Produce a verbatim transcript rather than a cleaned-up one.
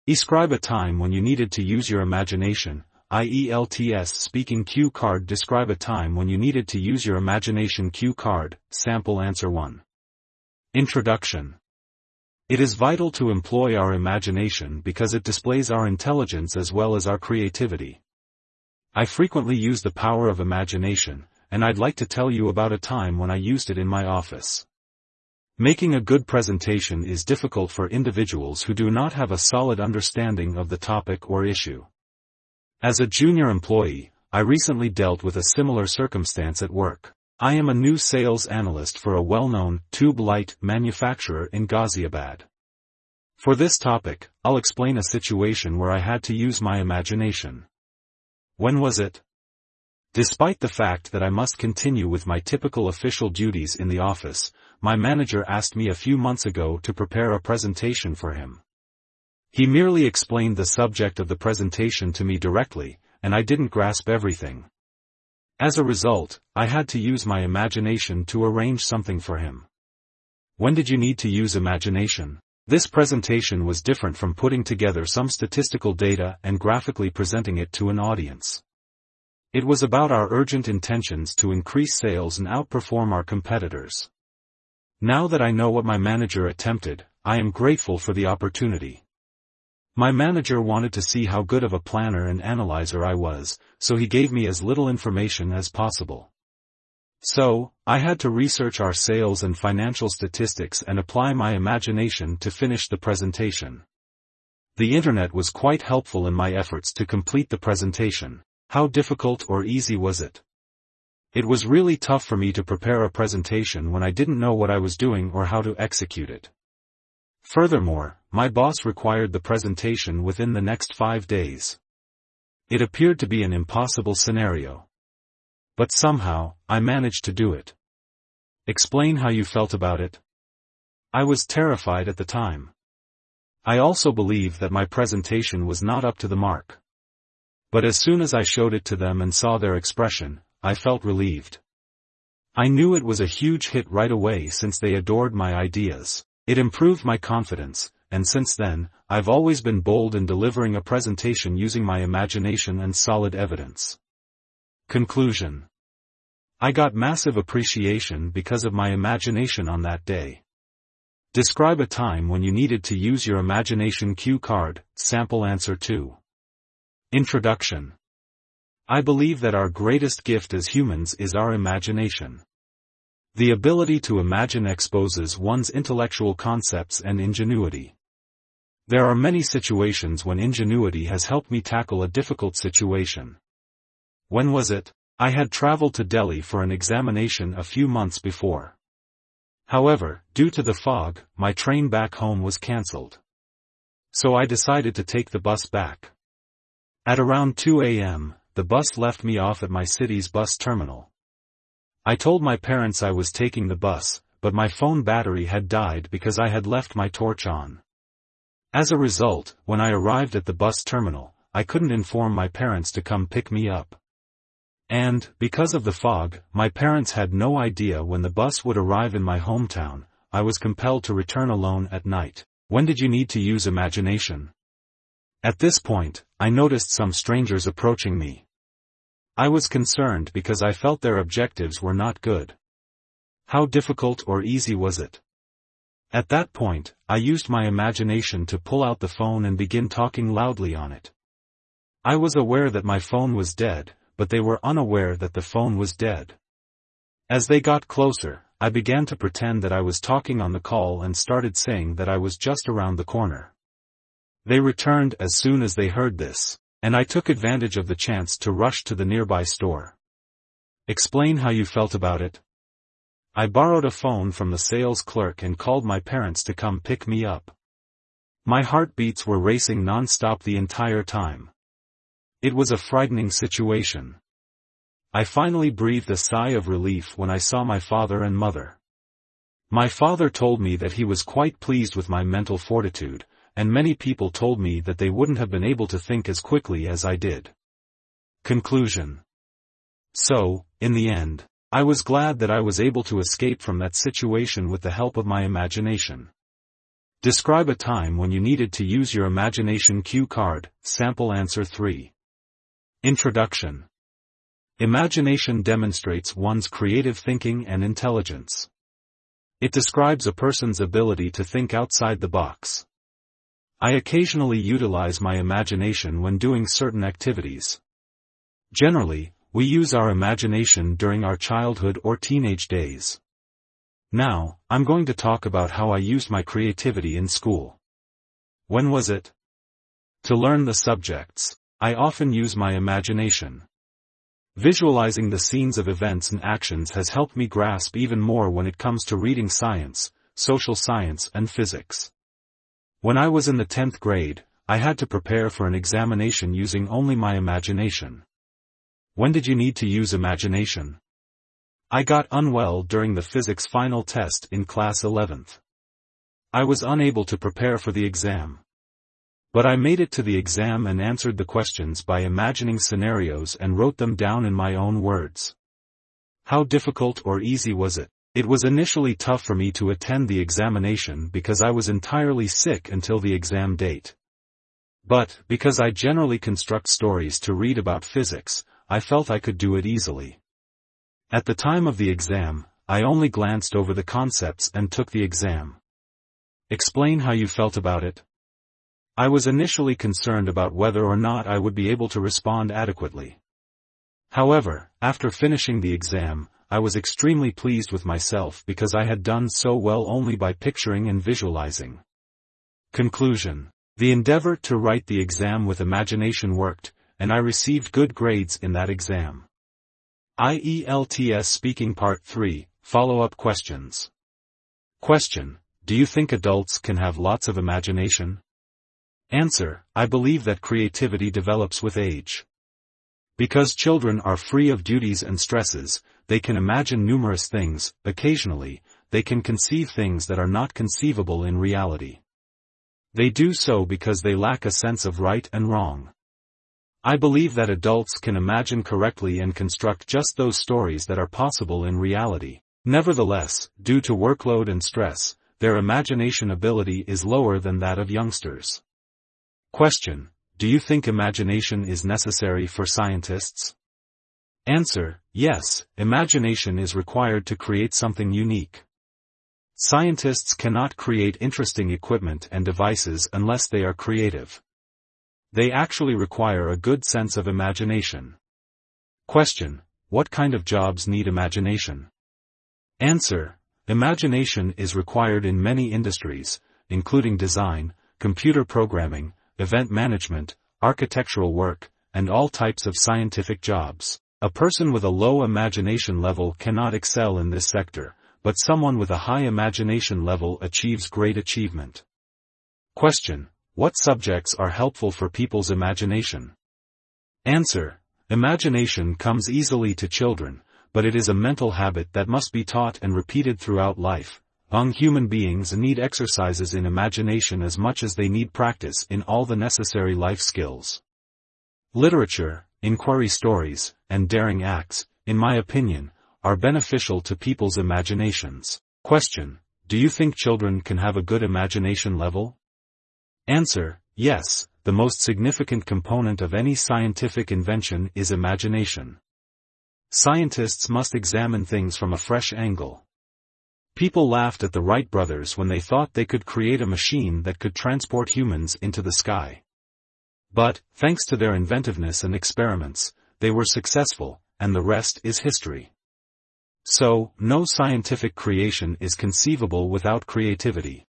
Describe a time when you needed to use your imagination. I E L T S speaking cue card. Describe a time when you needed to use your imagination. Cue card. Sample answer one. Introduction. It is vital to employ our imagination because it displays our intelligence as well as our creativity. I frequently use the power of imagination, and I'd like to tell you about a time when I used it in my office. Making a good presentation is difficult for individuals who do not have a solid understanding of the topic or issue. As a junior employee, I recently dealt with a similar circumstance at work. I am a new sales analyst for a well-known tube light manufacturer in Ghaziabad. For this topic, I'll explain a situation where I had to use my imagination. When was it? Despite the fact that I must continue with my typical official duties in the office, my manager asked me a few months ago to prepare a presentation for him. He merely explained the subject of the presentation to me directly, and I didn't grasp everything. As a result, I had to use my imagination to arrange something for him. When did you need to use imagination? This presentation was different from putting together some statistical data and graphically presenting it to an audience. It was about our urgent intentions to increase sales and outperform our competitors. Now that I know what my manager attempted, I am grateful for the opportunity. My manager wanted to see how good of a planner and analyzer I was, so he gave me as little information as possible. So, I had to research our sales and financial statistics and apply my imagination to finish the presentation. The internet was quite helpful in my efforts to complete the presentation. How difficult or easy was it? It was really tough for me to prepare a presentation when I didn't know what I was doing or how to execute it. Furthermore, my boss required the presentation within the next five days. It appeared to be an impossible scenario. But somehow, I managed to do it. Explain how you felt about it. I was terrified at the time. I also believed that my presentation was not up to the mark. But as soon as I showed it to them and saw their expression, I felt relieved. I knew it was a huge hit right away since they adored my ideas. It improved my confidence, and since then, I've always been bold in delivering a presentation using my imagination and solid evidence. Conclusion. I got massive appreciation because of my imagination on that day. Describe a time when you needed to use your imagination. Cue card. Sample answer two. Introduction. I believe that our greatest gift as humans is our imagination. The ability to imagine exposes one's intellectual concepts and ingenuity. There are many situations when ingenuity has helped me tackle a difficult situation. When was it? I had traveled to Delhi for an examination a few months before. However, due to the fog, my train back home was cancelled. So I decided to take the bus back. At around two a m, the bus left me off at my city's bus terminal. I told my parents I was taking the bus, but my phone battery had died because I had left my torch on. As a result, when I arrived at the bus terminal, I couldn't inform my parents to come pick me up. And, because of the fog, my parents had no idea when the bus would arrive in my hometown. I was compelled to return alone at night. When did you need to use imagination? At this point, I noticed some strangers approaching me. I was concerned because I felt their objectives were not good. How difficult or easy was it? At that point, I used my imagination to pull out the phone and begin talking loudly on it. I was aware that my phone was dead, but they were unaware that the phone was dead. As they got closer, I began to pretend that I was talking on the call and started saying that I was just around the corner. They returned as soon as they heard this, and I took advantage of the chance to rush to the nearby store. Explain how you felt about it. I borrowed a phone from the sales clerk and called my parents to come pick me up. My heartbeats were racing non-stop the entire time. It was a frightening situation. I finally breathed a sigh of relief when I saw my father and mother. My father told me that he was quite pleased with my mental fortitude, and many people told me that they wouldn't have been able to think as quickly as I did. Conclusion. So, in the end, I was glad that I was able to escape from that situation with the help of my imagination. Describe a time when you needed to use your imagination cue card, sample answer three. Introduction. Imagination demonstrates one's creative thinking and intelligence. It describes a person's ability to think outside the box. I occasionally utilize my imagination when doing certain activities. Generally, we use our imagination during our childhood or teenage days. Now, I'm going to talk about how I used my creativity in school. When was it? To learn the subjects, I often use my imagination. Visualizing the scenes of events and actions has helped me grasp even more when it comes to reading science, social science and physics. When I was in the tenth grade, I had to prepare for an examination using only my imagination. When did you need to use imagination? I got unwell during the physics final test in class eleventh. I was unable to prepare for the exam. But I made it to the exam and answered the questions by imagining scenarios and wrote them down in my own words. How difficult or easy was it? It was initially tough for me to attend the examination because I was entirely sick until the exam date. But, because I generally construct stories to read about physics, I felt I could do it easily. At the time of the exam, I only glanced over the concepts and took the exam. Explain how you felt about it. I was initially concerned about whether or not I would be able to respond adequately. However, after finishing the exam, I was extremely pleased with myself because I had done so well only by picturing and visualizing. Conclusion. The endeavor to write the exam with imagination worked, and I received good grades in that exam. I E L T S Speaking Part three, Follow-up Questions. Question. Do you think adults can have lots of imagination? Answer. I believe that creativity develops with age. Because children are free of duties and stresses, they can imagine numerous things. Occasionally, they can conceive things that are not conceivable in reality. They do so because they lack a sense of right and wrong. I believe that adults can imagine correctly and construct just those stories that are possible in reality. Nevertheless, due to workload and stress, their imagination ability is lower than that of youngsters. Question. Do you think imagination is necessary for scientists? Answer. Yes, imagination is required to create something unique. Scientists cannot create interesting equipment and devices unless they are creative. They actually require a good sense of imagination. Question. What kind of jobs need imagination? Answer. Imagination is required in many industries, including design, computer programming, event management, architectural work, and all types of scientific jobs. A person with a low imagination level cannot excel in this sector, but someone with a high imagination level achieves great achievement. Question. What subjects are helpful for people's imagination? Answer. Imagination comes easily to children, but it is a mental habit that must be taught and repeated throughout life. Young human beings need exercises in imagination as much as they need practice in all the necessary life skills. Literature, inquiry stories, and daring acts, in my opinion, are beneficial to people's imaginations. Question. Do you think children can have a good imagination level? Answer. Yes, the most significant component of any scientific invention is imagination. Scientists must examine things from a fresh angle. People laughed at the Wright brothers when they thought they could create a machine that could transport humans into the sky. But, thanks to their inventiveness and experiments, they were successful, and the rest is history. So, no scientific creation is conceivable without creativity.